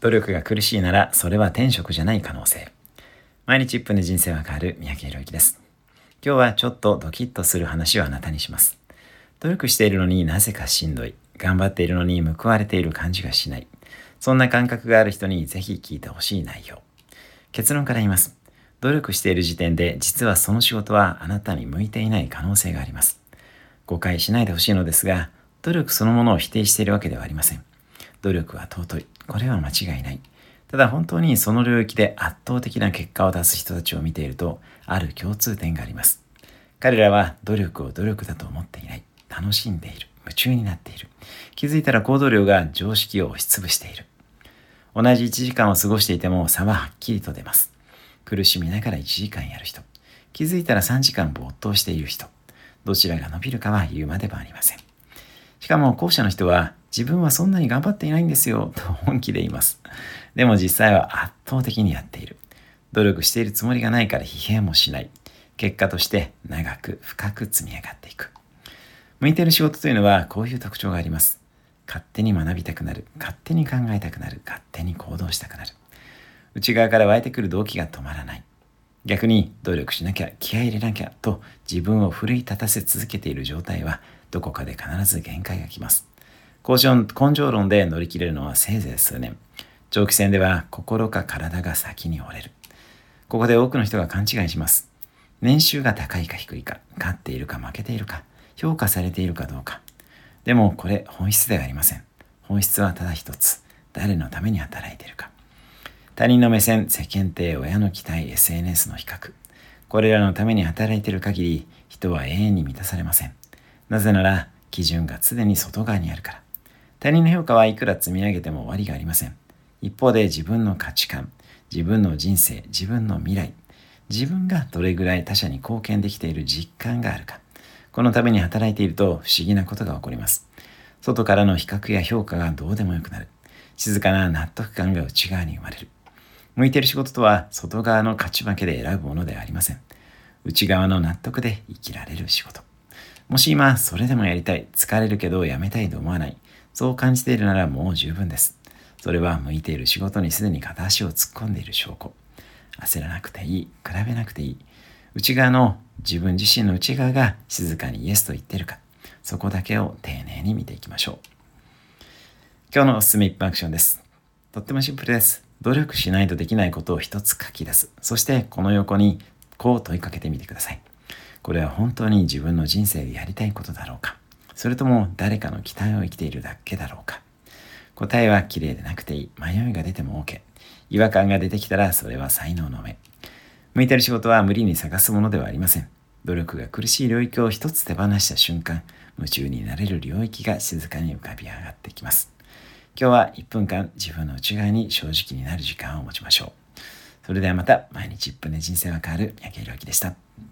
努力が苦しいならそれは天職じゃない可能性。毎日1分で人生は変わる三宅宏之です。今日はちょっとドキッとする話をあなたにします。努力しているのになぜかしんどい。頑張っているのに報われている感じがしない。そんな感覚がある人にぜひ聞いてほしい内容。結論から言います。努力している時点で実はその仕事はあなたに向いていない可能性があります。誤解しないでほしいのですが、努力そのものを否定しているわけではありません。努力は尊い。これは間違いない。ただ本当にその領域で圧倒的な結果を出す人たちを見ていると、ある共通点があります。彼らは努力を努力だと思っていない。楽しんでいる。夢中になっている。気づいたら行動量が常識を押しつぶしている。同じ1時間を過ごしていても差ははっきりと出ます。苦しみながら1時間やる人。気づいたら3時間没頭している人。どちらが伸びるかは言うまでもありません。しかも後者の人は自分はそんなに頑張っていないんですよと本気で言います。でも実際は圧倒的にやっている。努力しているつもりがないから疲弊もしない。結果として長く深く積み上がっていく。向いている仕事というのはこういう特徴があります。勝手に学びたくなる。勝手に考えたくなる。勝手に行動したくなる。内側から湧いてくる動機が止まらない。逆に努力しなきゃ、気合い入れなきゃと自分を奮い立たせ続けている状態はどこかで必ず限界が来ます。根性論で乗り切れるのはせいぜい数年。長期戦では心か体が先に折れる。ここで多くの人が勘違いします。年収が高いか低いか、勝っているか負けているか、評価されているかどうか。でもこれ本質ではありません。本質はただ一つ。誰のために働いているか。他人の目線、世間体、親の期待、SNS の比較。これらのために働いている限り、人は永遠に満たされません。なぜなら、基準が常に外側にあるから。他人の評価はいくら積み上げても終わりがありません。一方で自分の価値観、自分の人生、自分の未来、自分がどれぐらい他者に貢献できている実感があるか。このために働いていると不思議なことが起こります。外からの比較や評価がどうでもよくなる。静かな納得感が内側に生まれる。向いている仕事とは外側の勝ち負けで選ぶものではありません。内側の納得で生きられる仕事。もし今それでもやりたい、疲れるけどやめたいと思わない、そう感じているならもう十分です。それは向いている仕事にすでに片足を突っ込んでいる証拠。焦らなくていい、比べなくていい。内側の自分自身の内側が静かにイエスと言っているか、そこだけを丁寧に見ていきましょう。今日のおすすめ1分アクションです。とってもシンプルです。努力しないとできないことを一つ書き出す。そしてこの横にこう問いかけてみてください。これは本当に自分の人生でやりたいことだろうか、それとも誰かの期待を生きているだけだろうか。答えは綺麗でなくていい。迷いが出ても OK。違和感が出てきたらそれは才能の目。向いている仕事は無理に探すものではありません。努力が苦しい領域を一つ手放した瞬間、夢中になれる領域が静かに浮かび上がってきます。今日は1分間自分の内側に正直になる時間を持ちましょう。それではまた。毎日1分で人生は変わる三宅宏之でした。